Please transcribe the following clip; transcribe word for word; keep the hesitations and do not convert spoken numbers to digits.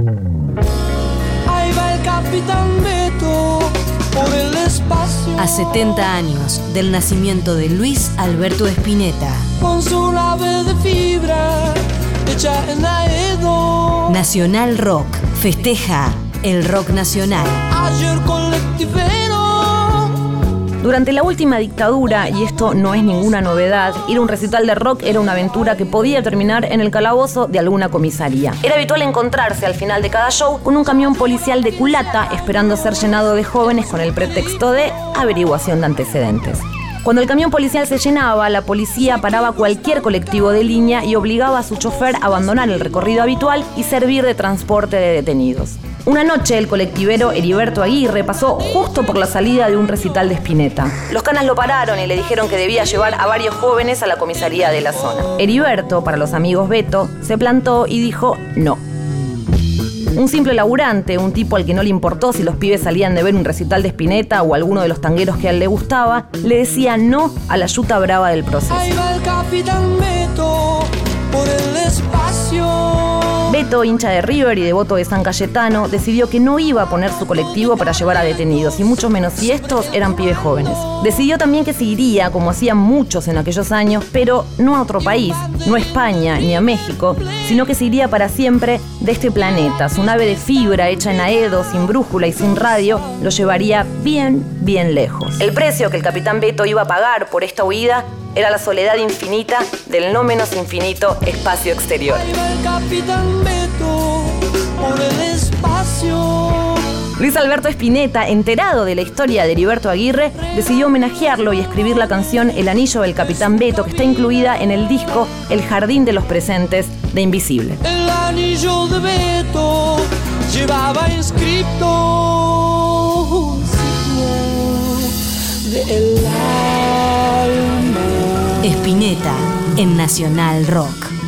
Ahí va el Capitán Beto por el espacio. A setenta años del nacimiento de Luis Alberto Spinetta. Con su nave de fibra hecha en Aedo. Nacional Rock festeja el rock nacional. Ayer colectivero. Durante la última dictadura, y esto no es ninguna novedad, ir a un recital de rock era una aventura que podía terminar en el calabozo de alguna comisaría. Era habitual encontrarse al final de cada show con un camión policial de culata esperando ser llenado de jóvenes con el pretexto de averiguación de antecedentes. Cuando el camión policial se llenaba, la policía paraba cualquier colectivo de línea y obligaba a su chofer a abandonar el recorrido habitual y servir de transporte de detenidos. Una noche, el colectivero Heriberto Aguirre pasó justo por la salida de un recital de Spinetta. Los canas lo pararon y le dijeron que debía llevar a varios jóvenes a la comisaría de la zona. Heriberto, para los amigos Beto, se plantó y dijo no. Un simple laburante, un tipo al que no le importó si los pibes salían de ver un recital de Spinetta o alguno de los tangueros que a él le gustaba, le decía no a la yuta brava del proceso. Ahí va el Capitán Beto por el espacio. Beto, hincha de River y devoto de San Cayetano, decidió que no iba a poner su colectivo para llevar a detenidos, y mucho menos si estos eran pibes jóvenes. Decidió también que se iría, como hacían muchos en aquellos años, pero no a otro país, no a España ni a México, sino que se iría para siempre de este planeta. Su nave de fibra, hecha en Aedo, sin brújula y sin radio, lo llevaría bien, bien lejos. El precio que el Capitán Beto iba a pagar por esta huida era la soledad infinita del no menos infinito espacio exterior. Ahí va el Capitán Beto por el espacio. Luis Alberto Spinetta, enterado de la historia de Heriberto Aguirre, decidió homenajearlo y escribir la canción El Anillo del Capitán Beto, que está incluida en el disco El Jardín de los Presentes de Invisible. El anillo de Beto llevaba inscripto un signo del alma. Spinetta en Nacional Rock.